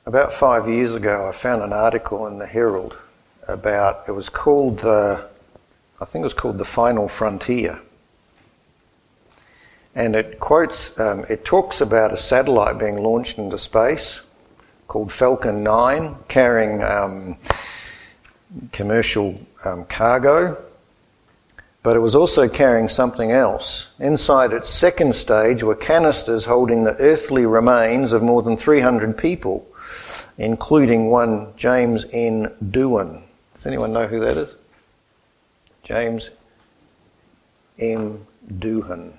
About 5 years ago, I found an article in the Herald about, it was called, I think it was called The Final Frontier. And it quotes, it talks about a satellite being launched into space called Falcon 9, carrying commercial cargo, but it was also carrying something else. Inside its second stage were canisters holding the earthly remains of more than 300 people, including one James N. Doohan. Does anyone know who that is? James M. Doohan.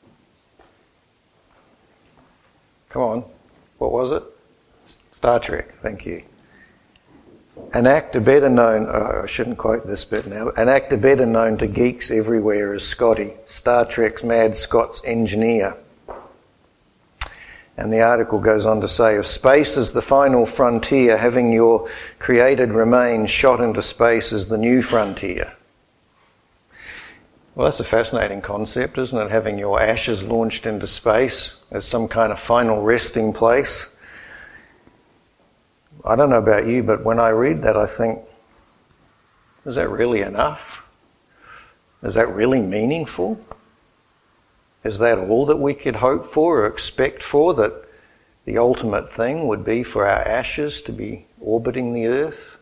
Come on, what was it? Star Trek, thank you. An actor better known, I shouldn't quote this bit now, an actor better known to geeks everywhere as Scotty, Star Trek's Mad Scott's engineer. And the article goes on to say, if space is the final frontier, having your created remains shot into space is the new frontier. Well, that's a fascinating concept, isn't it? Having your ashes launched into space as some kind of final resting place. I don't know about you, but when I read that, I think, is that really enough? Is that really meaningful? Is that all that we could hope for or expect for, that the ultimate thing would be for our ashes to be orbiting the earth?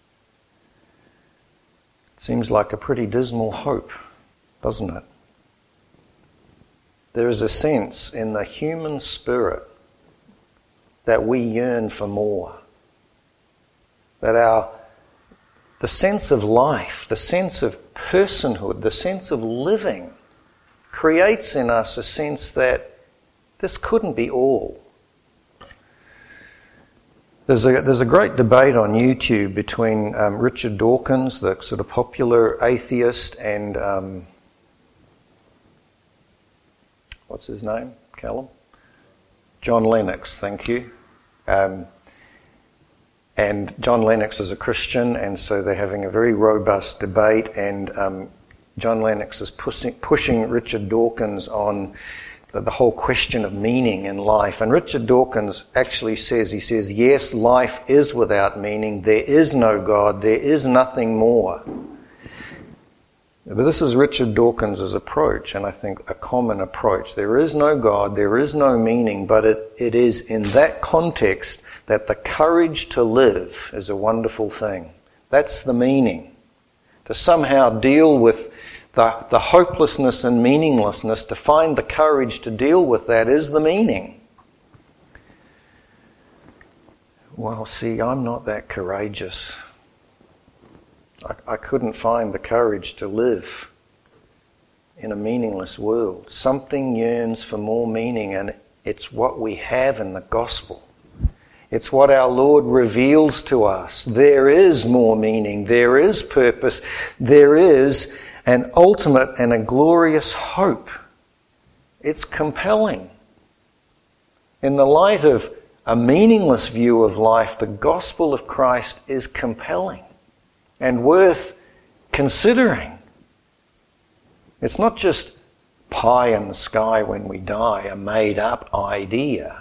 It seems like a pretty dismal hope, doesn't it? There is a sense in the human spirit that we yearn for more. That the sense of life, the sense of personhood, the sense of living creates in us a sense that this couldn't be all. There's a great debate on YouTube between Richard Dawkins, the sort of popular atheist, and what's his name, Callum? John Lennox, thank you. And John Lennox is a Christian, and so they're having a very robust debate, and John Lennox is pushing Richard Dawkins on the whole question of meaning in life. And Richard Dawkins actually says, yes, life is without meaning, there is no God, there is nothing more. But this is Richard Dawkins' approach, and I think a common approach. There is no God, there is no meaning, but it is in that context that the courage to live is a wonderful thing. That's the meaning. To somehow deal with the hopelessness and meaninglessness, to find the courage to deal with that is the meaning. Well, see, I'm not that courageous. I couldn't find the courage to live in a meaningless world. Something yearns for more meaning, and it's what we have in the gospel. It's what our Lord reveals to us. There is more meaning, there is purpose, there is an ultimate and a glorious hope. It's compelling. In the light of a meaningless view of life, the gospel of Christ is compelling and worth considering. It's not just pie in the sky when we die, a made-up idea.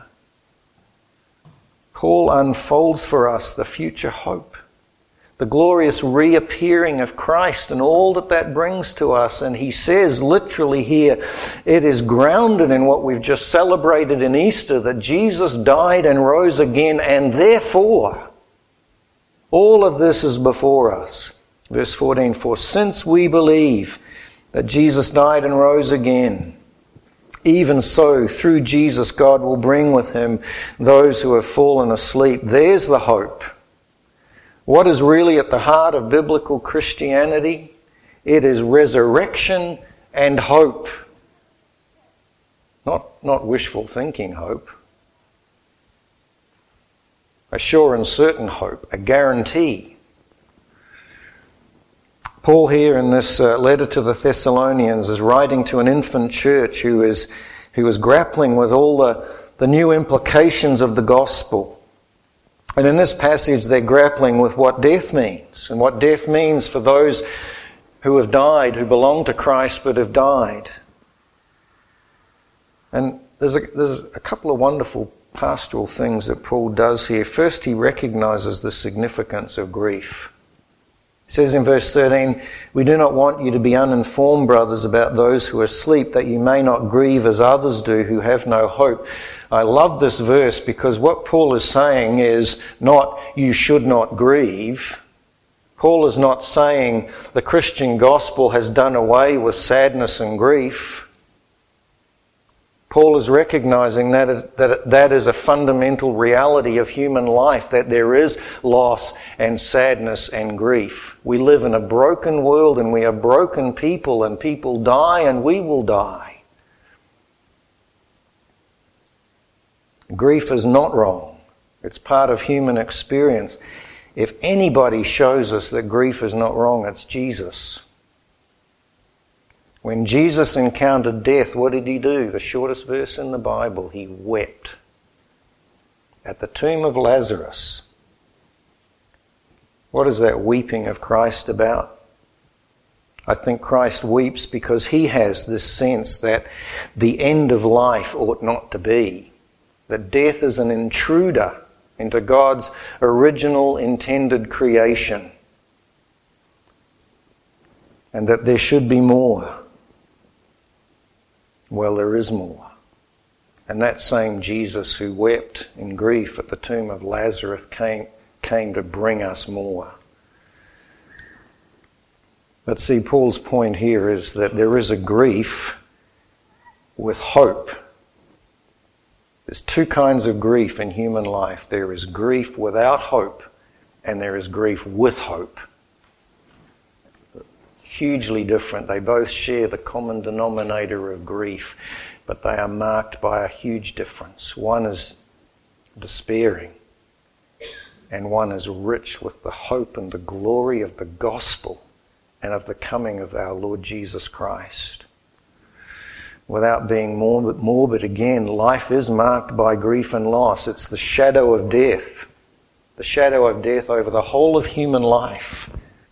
Paul unfolds for us the future hope, the glorious reappearing of Christ and all that brings to us. And he says literally here, it is grounded in what we've just celebrated in Easter, that Jesus died and rose again, and therefore all of this is before us. Verse 14, for since we believe that Jesus died and rose again, even so, through Jesus, God will bring with him those who have fallen asleep. There's the hope. What is really at the heart of biblical Christianity? It is resurrection and hope. Not wishful thinking hope. A sure and certain hope, a guarantee. Paul here in this letter to the Thessalonians is writing to an infant church who is grappling with all the new implications of the gospel. And in this passage they're grappling with what death means, and what death means for those who have died, who belong to Christ but have died. And there's a couple of wonderful pastoral things that Paul does here. First, he recognises the significance of grief. He says in verse 13, "We do not want you to be uninformed, brothers, about those who are asleep, that you may not grieve as others do who have no hope." I love this verse because what Paul is saying is not, you should not grieve. Paul is not saying the Christian gospel has done away with sadness and grief. Paul is recognizing that is a fundamental reality of human life, that there is loss and sadness and grief. We live in a broken world and we are broken people, and people die and we will die. Grief is not wrong. It's part of human experience. If anybody shows us that grief is not wrong, it's Jesus. When Jesus encountered death, what did he do? The shortest verse in the Bible, he wept. At the tomb of Lazarus. What is that weeping of Christ about? I think Christ weeps because he has this sense that the end of life ought not to be. That death is an intruder into God's original intended creation. And that there should be more. Well, there is more. And that same Jesus who wept in grief at the tomb of Lazarus came to bring us more. But see, Paul's point here is that there is a grief with hope. There's two kinds of grief in human life. There is grief without hope, and there is grief with hope. Hugely different. They both share the common denominator of grief, but they are marked by a huge difference. One is despairing, and one is rich with the hope and the glory of the gospel and of the coming of our Lord Jesus Christ. Without being morbid again, life is marked by grief and loss. It's the shadow of death. The shadow of death over the whole of human life.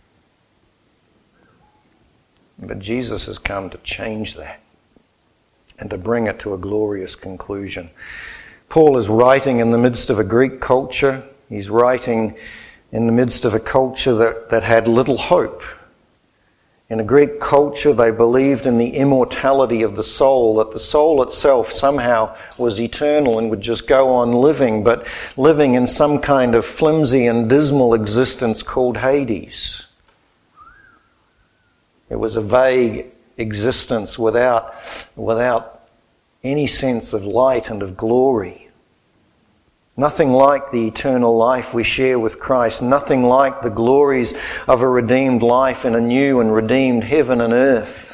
But Jesus has come to change that and to bring it to a glorious conclusion. Paul is writing in the midst of a Greek culture. He's writing in the midst of a culture that had little hope. In a Greek culture, they believed in the immortality of the soul, that the soul itself somehow was eternal and would just go on living, but living in some kind of flimsy and dismal existence called Hades. It was a vague existence without any sense of light and of glory. Nothing like the eternal life we share with Christ. Nothing like the glories of a redeemed life in a new and redeemed heaven and earth.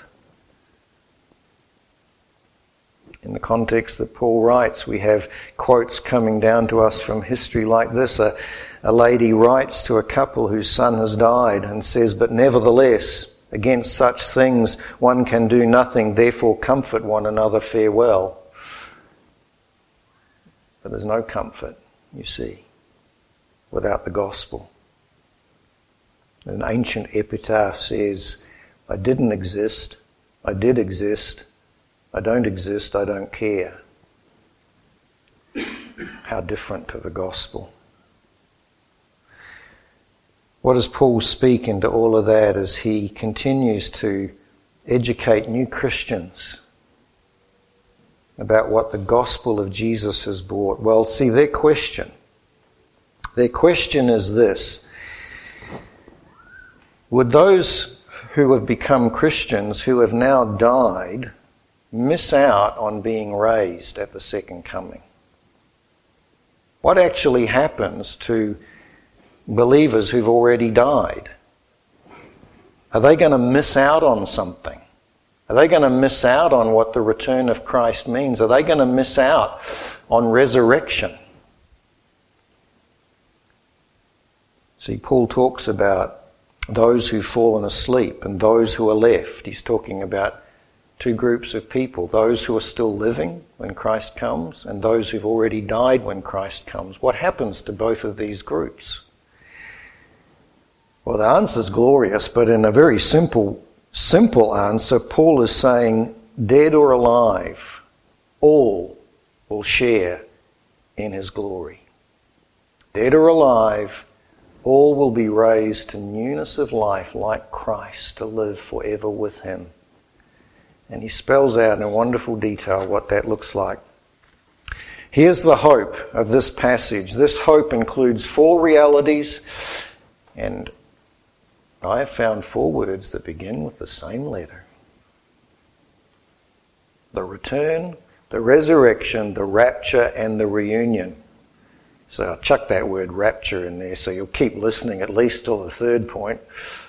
In the context that Paul writes, we have quotes coming down to us from history like this. A lady writes to a couple whose son has died and says, "But nevertheless, against such things one can do nothing, therefore comfort one another, farewell." But there's no comfort, you see, without the gospel. An ancient epitaph says, "I didn't exist, I did exist, I don't exist, I don't care." How different to the gospel. What does Paul speak into all of that as he continues to educate new Christians about what the gospel of Jesus has brought? Well, see, their question is this: would those who have become Christians, who have now died, miss out on being raised at the second coming? What actually happens to believers who've already died? Are they going to miss out on something? Are they going to miss out on what the return of Christ means? Are they going to miss out on resurrection? See, Paul talks about those who've fallen asleep and those who are left. He's talking about two groups of people: those who are still living when Christ comes and those who've already died when Christ comes. What happens to both of these groups? Well, the answer's glorious, but in a very simple answer, Paul is saying, dead or alive, all will share in his glory. Dead or alive, all will be raised to newness of life like Christ, to live forever with him. And he spells out in wonderful detail what that looks like. Here's the hope of this passage. This hope includes 4 realities, and I have found 4 words that begin with the same letter. The return, the resurrection, the rapture, and the reunion. So I'll chuck that word rapture in there so you'll keep listening at least till the 3rd point.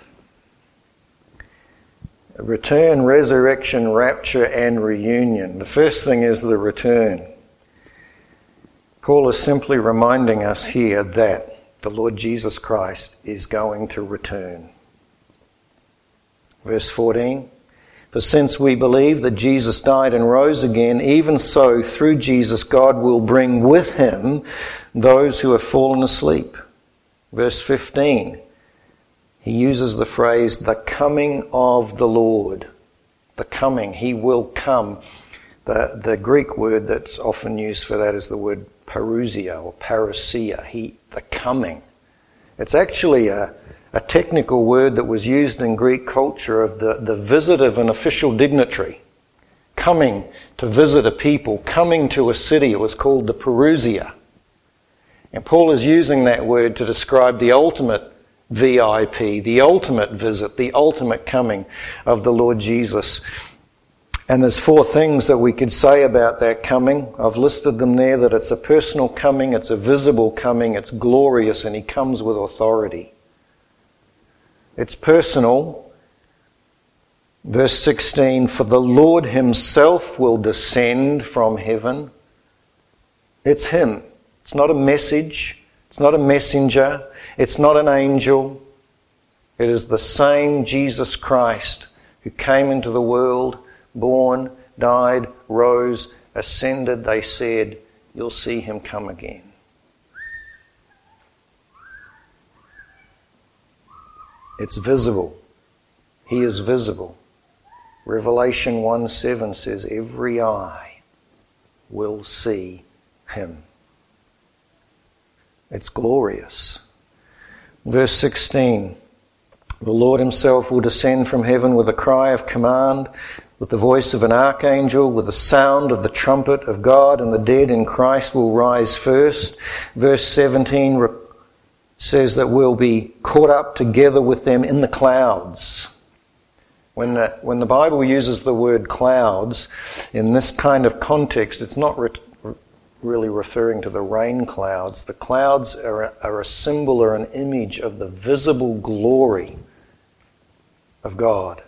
Return, resurrection, rapture, and reunion. The first thing is the return. Paul is simply reminding us here that the Lord Jesus Christ is going to return. Verse 14, for since we believe that Jesus died and rose again, even so through Jesus God will bring with him those who have fallen asleep. Verse 15, he uses the phrase, the coming of the Lord. The coming, he will come. The Greek word that's often used for that is the word parousia or parousia, the coming. It's actually a technical word that was used in Greek culture of the visit of an official dignitary. Coming to visit a people, coming to a city, it was called the parousia. And Paul is using that word to describe the ultimate VIP, the ultimate visit, the ultimate coming of the Lord Jesus. And there's 4 things that we could say about that coming. I've listed them there, that it's a personal coming, it's a visible coming, it's glorious, and he comes with authority. It's personal. Verse 16, for the Lord himself will descend from heaven. It's him. It's not a message. It's not a messenger. It's not an angel. It is the same Jesus Christ who came into the world, born, died, rose, ascended. They said, you'll see him come again. It's visible. He is visible. Revelation 1:7 says, every eye will see him. It's glorious. Verse 16, the Lord himself will descend from heaven with a cry of command, with the voice of an archangel, with the sound of the trumpet of God, and the dead in Christ will rise first. Verse 17 says that we'll be caught up together with them in the clouds. When the Bible uses the word clouds in this kind of context, it's not really referring to the rain clouds. The clouds are a symbol or an image of the visible glory of God.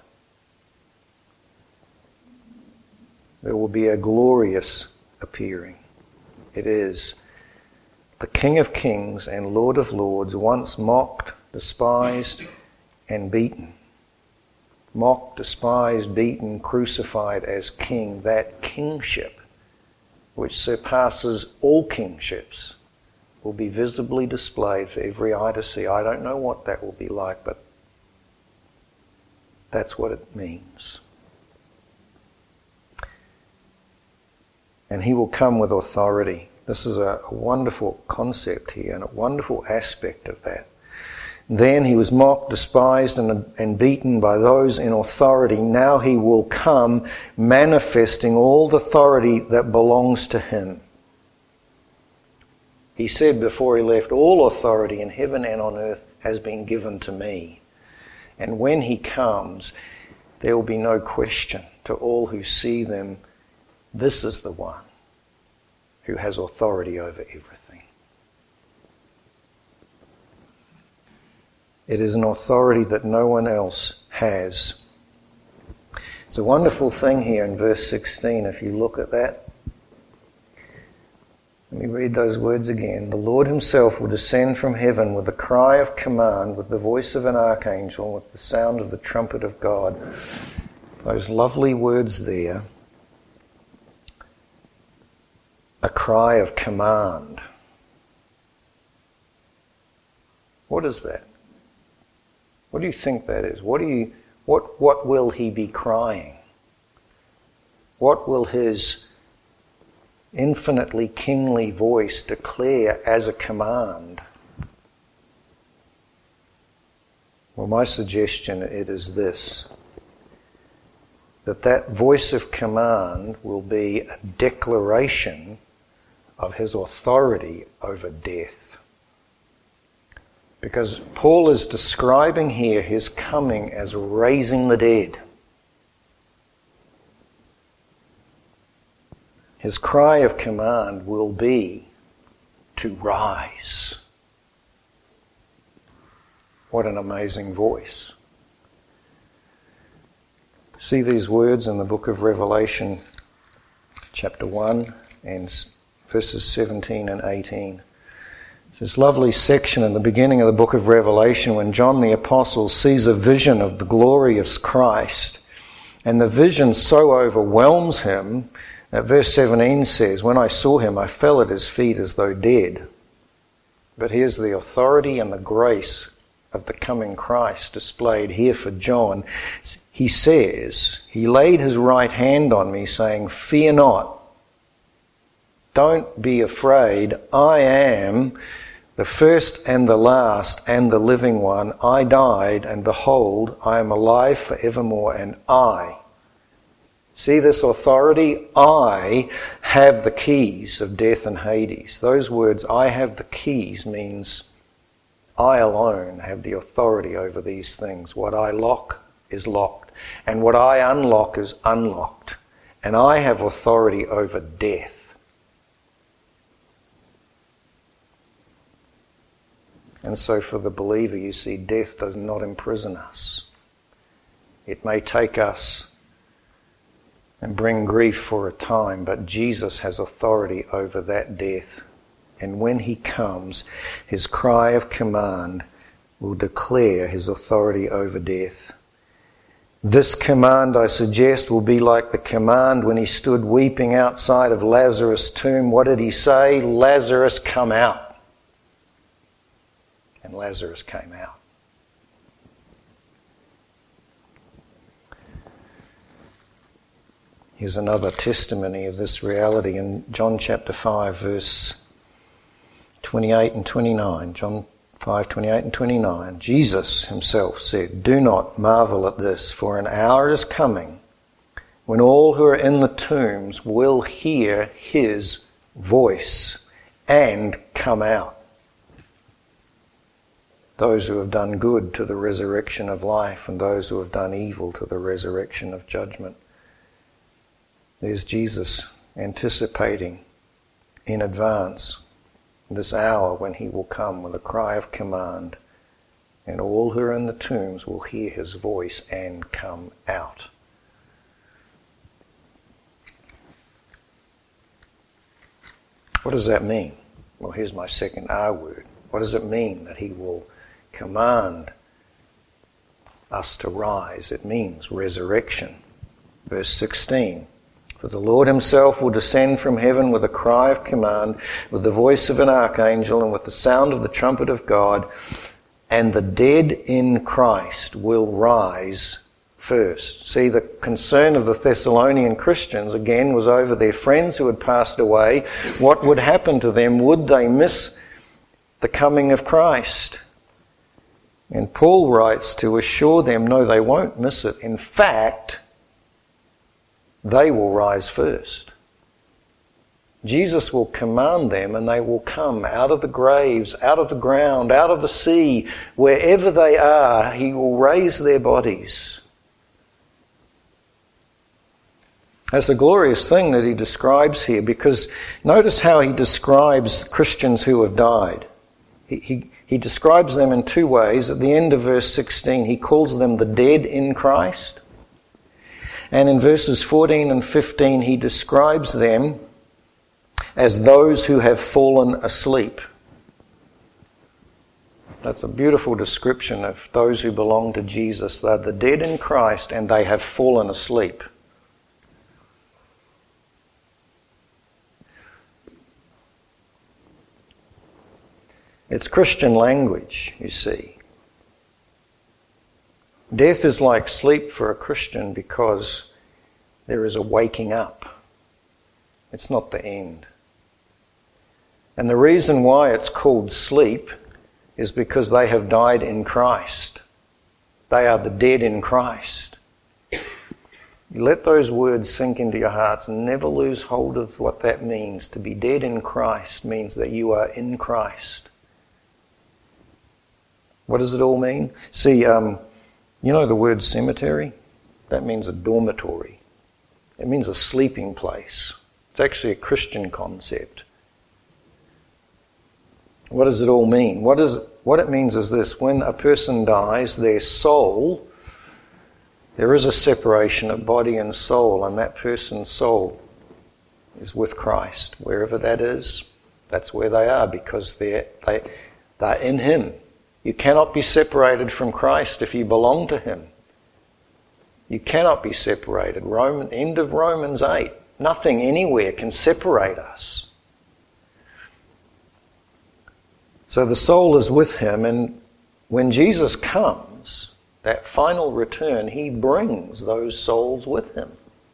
There will be a glorious appearing. It is the King of Kings and Lord of Lords, once mocked, despised, and beaten. Mocked, despised, beaten, crucified as king. That kingship, which surpasses all kingships, will be visibly displayed for every eye to see. I don't know what that will be like, but that's what it means. And he will come with authority. This is a wonderful concept here and a wonderful aspect of that. Then he was mocked, despised, and beaten by those in authority. Now he will come manifesting all the authority that belongs to him. He said before he left, all authority in heaven and on earth has been given to me. And when he comes, there will be no question to all who see them, this is the one who has authority over everything. It is an authority that no one else has. It's a wonderful thing here in verse 16, if you look at that. Let me read those words again. The Lord himself will descend from heaven with a cry of command, with the voice of an archangel, with the sound of the trumpet of God. Those lovely words there. A cry of command. What is that? What do you think that is? What will he be crying? What will his infinitely kingly voice declare as a command? Well, my suggestion it is this, that voice of command will be a declaration of his authority over death. Because Paul is describing here his coming as raising the dead. His cry of command will be to rise. What an amazing voice. See these words in the book of Revelation, chapter 1, and verses 17 and 18. It's this lovely section in the beginning of the book of Revelation when John the Apostle sees a vision of the glorious Christ. And the vision so overwhelms him that verse 17 says, "When I saw him, I fell at his feet as though dead." But here's the authority and the grace of the coming Christ displayed here for John. He says, he laid his right hand on me saying, "Fear not. Don't be afraid. I am the first and the last and the living one. I died, and behold, I am alive forevermore, and I," see this authority? "I have the keys of death and Hades." Those words, "I have the keys," means I alone have the authority over these things. What I lock is locked, and what I unlock is unlocked. And I have authority over death. And so for the believer, you see, death does not imprison us. It may take us and bring grief for a time, but Jesus has authority over that death. And when he comes, his cry of command will declare his authority over death. This command, I suggest, will be like the command when he stood weeping outside of Lazarus' tomb. What did he say? "Lazarus, come out." And Lazarus came out. Here's another testimony of this reality in John chapter 5, verse 28 and 29. John 5, 28 and 29. Jesus himself said, "Do not marvel at this, for an hour is coming when all who are in the tombs will hear his voice and come out. Those who have done good to the resurrection of life, and those who have done evil to the resurrection of judgment." There's Jesus anticipating in advance this hour when he will come with a cry of command, and all who are in the tombs will hear his voice and come out. What does that mean? Well, here's my second R word. What does it mean that he will command us to rise? It means resurrection. Verse 16. "For the Lord himself will descend from heaven with a cry of command, with the voice of an archangel, and with the sound of the trumpet of God, and the dead in Christ will rise first." See, the concern of the Thessalonian Christians, again, was over their friends who had passed away. What would happen to them? Would they miss the coming of Christ? And Paul writes to assure them, no, they won't miss it. In fact, they will rise first. Jesus will command them, and they will come out of the graves, out of the ground, out of the sea, wherever they are. He will raise their bodies. That's a glorious thing that he describes here, because notice how he describes Christians who have died. He describes them in two ways. At the end of verse 16, he calls them the dead in Christ. And in verses 14 and 15, he describes them as those who have fallen asleep. That's a beautiful description of those who belong to Jesus. They're the dead in Christ, and they have fallen asleep. It's Christian language, you see. Death is like sleep for a Christian because there is a waking up. It's not the end. And the reason why it's called sleep is because they have died in Christ. They are the dead in Christ. Let those words sink into your hearts and never lose hold of what that means. To be dead in Christ means that you are in Christ. What does it all mean? See, you know the word cemetery? That means a dormitory. It means a sleeping place. It's actually a Christian concept. What does it all mean? What it means is this: when a person dies, their soul, there is a separation of body and soul, and that person's soul is with Christ. Wherever that is, that's where they are, because they're in Him. You cannot be separated from Christ if you belong to Him. You cannot be separated. End of Romans 8. Nothing anywhere can separate us. So the soul is with Him, and when Jesus comes, that final return, He brings those souls with Him.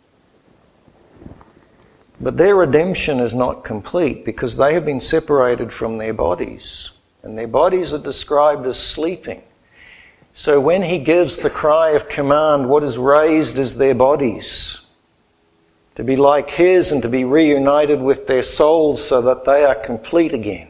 But their redemption is not complete because they have been separated from their bodies, and their bodies are described as sleeping. So when He gives the cry of command, what is raised is their bodies, to be like His and to be reunited with their souls so that they are complete again.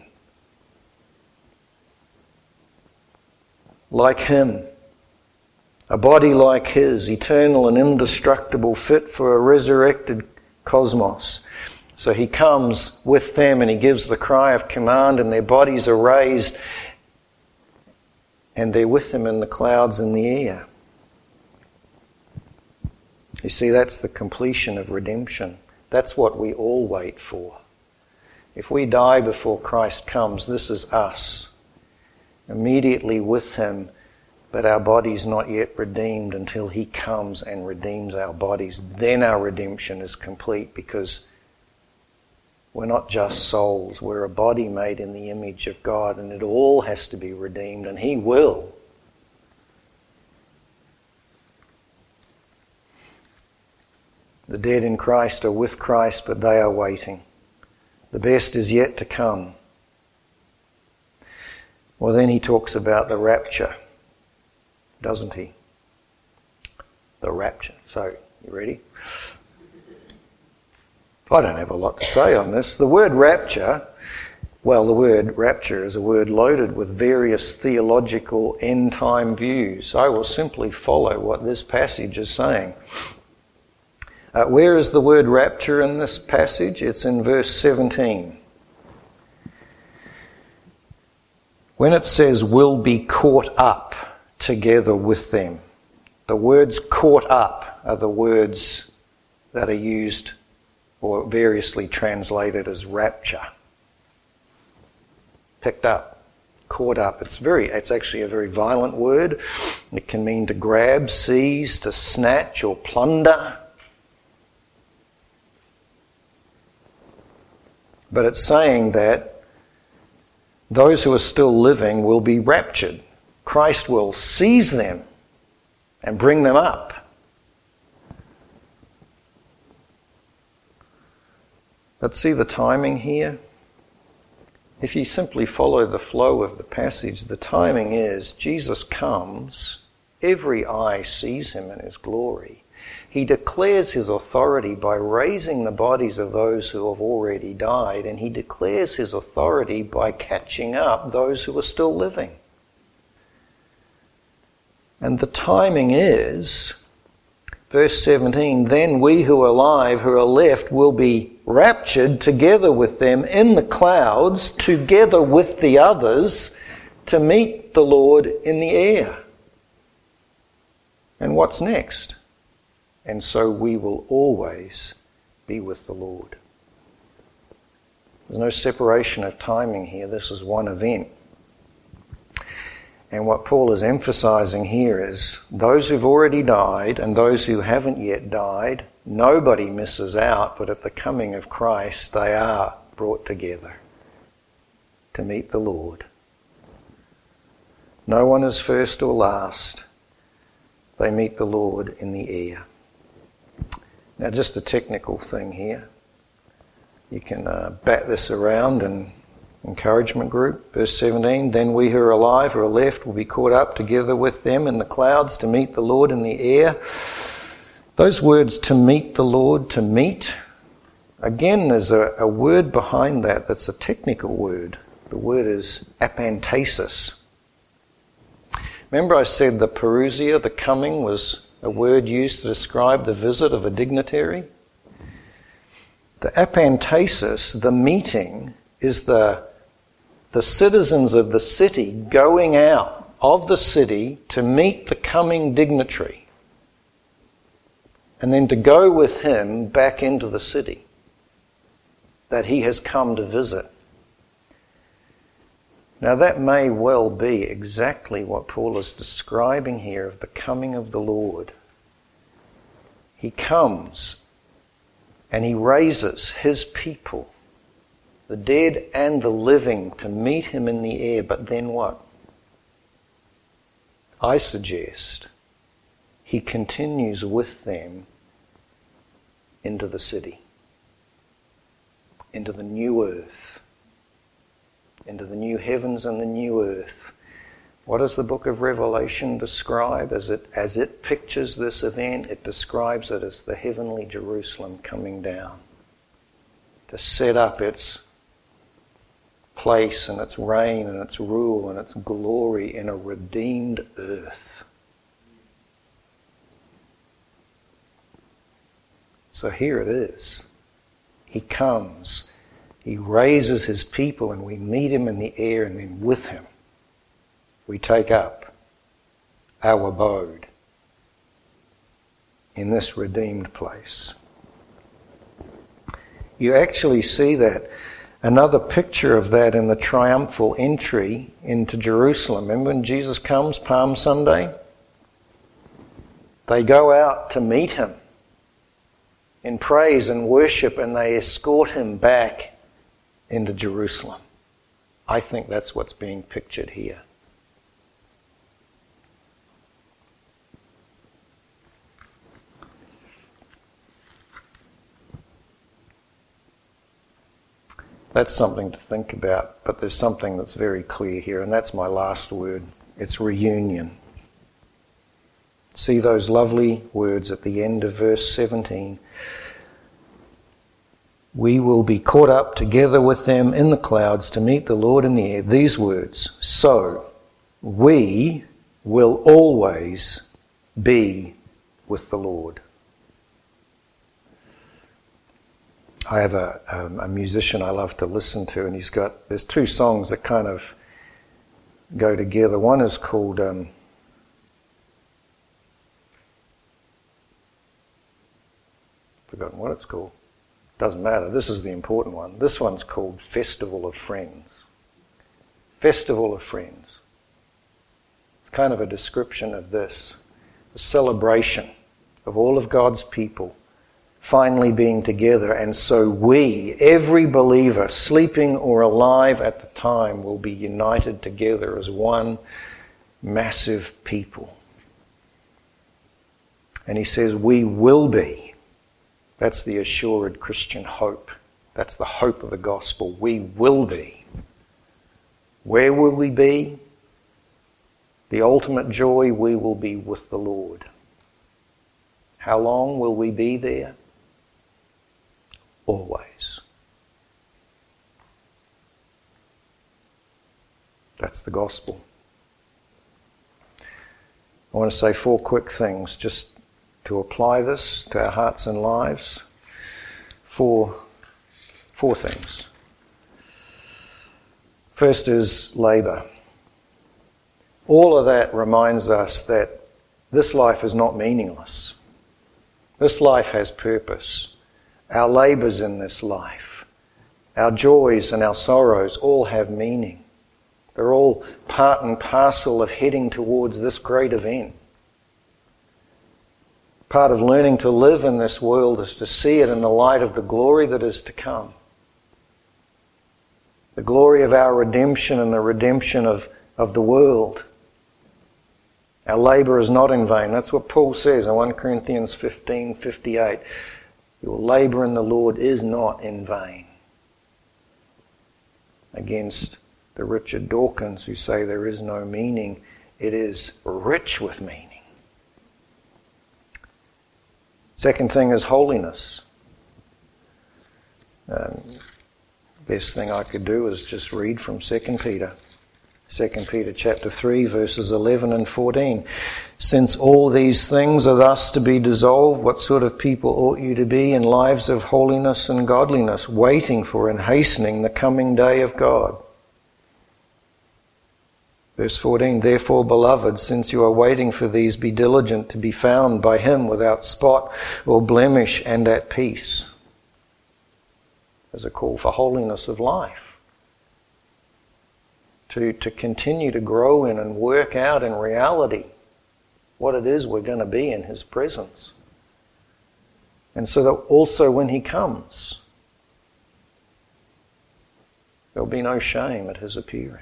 Like Him. A body like His, eternal and indestructible, fit for a resurrected cosmos. So He comes with them and He gives the cry of command, and their bodies are raised, and they're with Him in the clouds in the air. You see, that's the completion of redemption. That's what we all wait for. If we die before Christ comes, this is us, immediately with Him, but our bodies not yet redeemed until He comes and redeems our bodies. Then our redemption is complete, because we're not just souls, we're a body made in the image of God, and it all has to be redeemed, and He will. The dead in Christ are with Christ, but they are waiting. The best is yet to come. Well, then He talks about the rapture, doesn't He? The rapture. So, you ready? I don't have a lot to say on this. The word rapture, well, the word rapture is a word loaded with various theological end-time views. I will simply follow what this passage is saying. Where is the word rapture in this passage? It's in verse 17. When it says, will be caught up together with them. The words caught up are the words that are used or variously translated as rapture. Picked up, caught up. It's actually a very violent word. It can mean to grab, seize, to snatch or plunder. But it's saying that those who are still living will be raptured. Christ will seize them and bring them up. But see the timing here? If you simply follow the flow of the passage, the timing is Jesus comes, every eye sees Him in His glory. He declares His authority by raising the bodies of those who have already died, and He declares His authority by catching up those who are still living. And the timing is, verse 17, then we who are alive, who are left, will be raptured together with them in the clouds, together with the others, to meet the Lord in the air. And what's next? And so we will always be with the Lord. There's no separation of timing here. This is one event. And what Paul is emphasizing here is those who've already died and those who haven't yet died, nobody misses out, but at the coming of Christ they are brought together to meet the Lord. No one is first or last. They meet the Lord in the air. Now, just a technical thing here. You can bat this around in encouragement group. Verse 17, then we who are alive or are left will be caught up together with them in the clouds to meet the Lord in the air. Those words, to meet the Lord, to meet, again there's a word behind that that's a technical word. The word is apantasis. Remember I said the parousia, the coming, was a word used to describe the visit of a dignitary? The apantasis, the meeting, is the citizens of the city going out of the city to meet the coming dignitary and then to go with him back into the city that he has come to visit. Now that may well be exactly what Paul is describing here of the coming of the Lord. He comes and he raises his people, the dead and the living, to meet him in the air. But then what? I suggest he continues with them into the city, into the new earth, into the new heavens and the new earth. What does the book of Revelation describe as it pictures this event? It describes it as the heavenly Jerusalem coming down to set up its place and its reign and its rule and its glory in a redeemed earth. So here it is. He comes, he raises his people, and we meet him in the air, and then with him we take up our abode in this redeemed place. You actually see that, another picture of that in the triumphal entry into Jerusalem. Remember when Jesus comes, Palm Sunday? They go out to meet him in praise and worship, and they escort him back into Jerusalem. I think that's what's being pictured here. That's something to think about, but there's something that's very clear here, and that's my last word. It's reunion. See those lovely words at the end of verse 17. We will be caught up together with them in the clouds to meet the Lord in the air. These words, so we will always be with the Lord. I have a musician I love to listen to, and there's two songs that kind of go together. One is called forgotten what it's called. Doesn't matter. This is the important one. This one's called Festival of Friends. Festival of Friends. It's kind of a description of this. A celebration of all of God's people finally being together, and so we, every believer, sleeping or alive at the time, will be united together as one massive people. And he says, we will be. That's the assured Christian hope. That's the hope of the gospel. We will be. Where will we be? The ultimate joy, we will be with the Lord. How long will we be there? Always. That's the gospel. I want to say 4 quick things just to apply this to our hearts and lives. Four things. First is labour. All of that reminds us that this life is not meaningless. This life has purpose. Our labours in this life, our joys and our sorrows all have meaning. They're all part and parcel of heading towards this great event. Part of learning to live in this world is to see it in the light of the glory that is to come. The glory of our redemption and the redemption of the world. Our labour is not in vain. That's what Paul says in 1 Corinthians 15:58. Your labour in the Lord is not in vain. against the Richard Dawkins who say there is no meaning. It is rich with meaning. Second thing is holiness. Best thing I could do is just read from 2 Peter. 2 Peter chapter 3 verses 11 and 14. Since all these things are thus to be dissolved, what sort of people ought you to be in lives of holiness and godliness, waiting for and hastening the coming day of God? Verse 14, therefore, beloved, since you are waiting for these, be diligent to be found by him without spot or blemish and at peace. There's a call for holiness of life. To continue to grow in and work out in reality what it is we're going to be in his presence. And so that also when he comes, there'll be no shame at his appearing.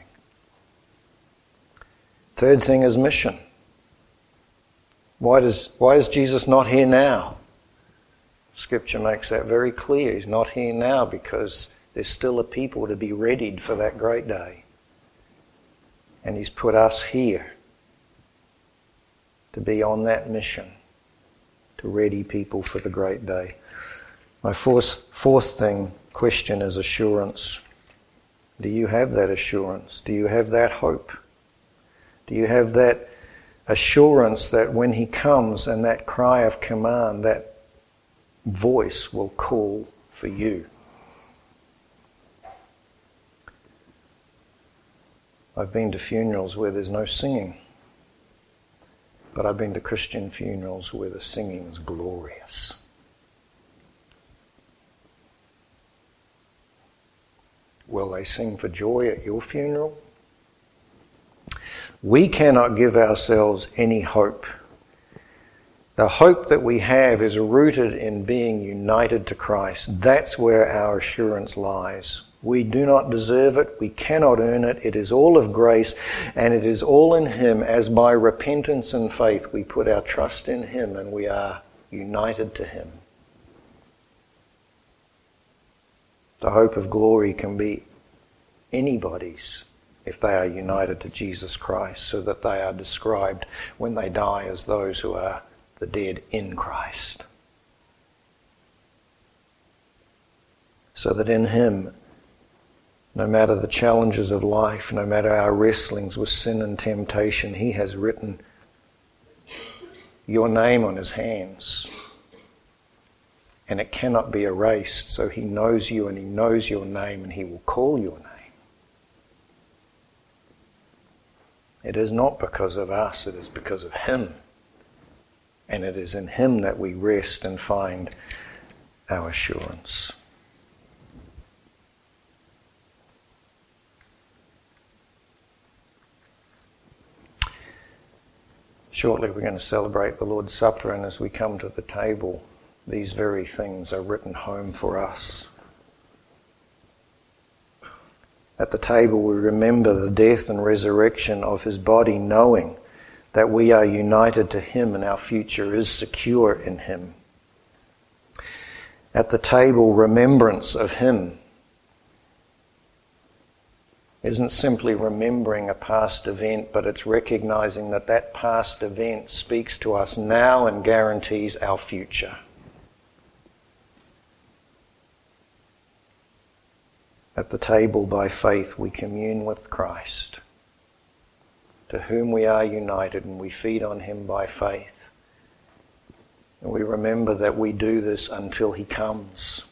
Third thing is mission. Why is Jesus not here now? Scripture makes that very clear. He's not here now because there's still a people to be readied for that great day. And he's put us here to be on that mission, to ready people for the great day. My fourth question is assurance. Do you have that assurance? Do you have that hope? Do you have that assurance that when he comes and that cry of command, that voice will call for you? I've been to funerals where there's no singing, but I've been to Christian funerals where the singing is glorious. Will they sing for joy at your funeral? We cannot give ourselves any hope. The hope that we have is rooted in being united to Christ. That's where our assurance lies. We do not deserve it. We cannot earn it. It is all of grace, and it is all in him as by repentance and faith we put our trust in him and we are united to him. The hope of glory can be anybody's if they are united to Jesus Christ, so that they are described when they die as those who are the dead in Christ. So that in him, no matter the challenges of life, no matter our wrestlings with sin and temptation, he has written your name on his hands. And it cannot be erased, so he knows you and he knows your name and he will call your name. It is not because of us, it is because of him. And it is in him that we rest and find our assurance. Shortly we're going to celebrate the Lord's Supper, and as we come to the table, these very things are written home for us. At the table we remember the death and resurrection of his body, knowing that we are united to him and our future is secure in him. At the table, remembrance of him isn't simply remembering a past event, but it's recognizing that that past event speaks to us now and guarantees our future. At the table, by faith, we commune with Christ, to whom we are united, and we feed on him by faith. And we remember that we do this until he comes,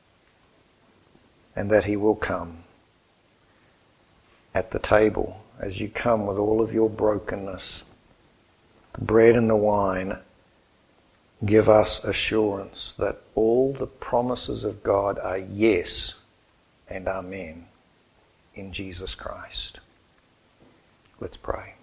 and that he will come. At the table, as you come with all of your brokenness, the bread and the wine give us assurance that all the promises of God are yes and amen in Jesus Christ. Let's pray.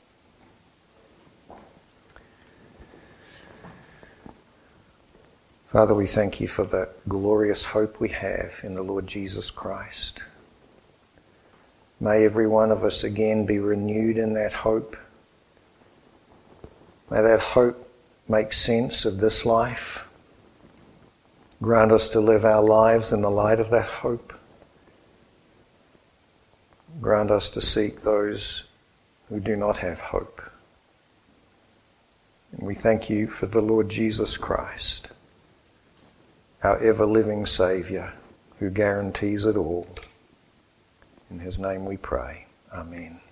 Father, we thank you for the glorious hope we have in the Lord Jesus Christ. May every one of us again be renewed in that hope. May that hope make sense of this life. Grant us to live our lives in the light of that hope. Grant us to seek those who do not have hope. And we thank you for the Lord Jesus Christ, our ever-living Saviour, who guarantees it all. In his name we pray. Amen.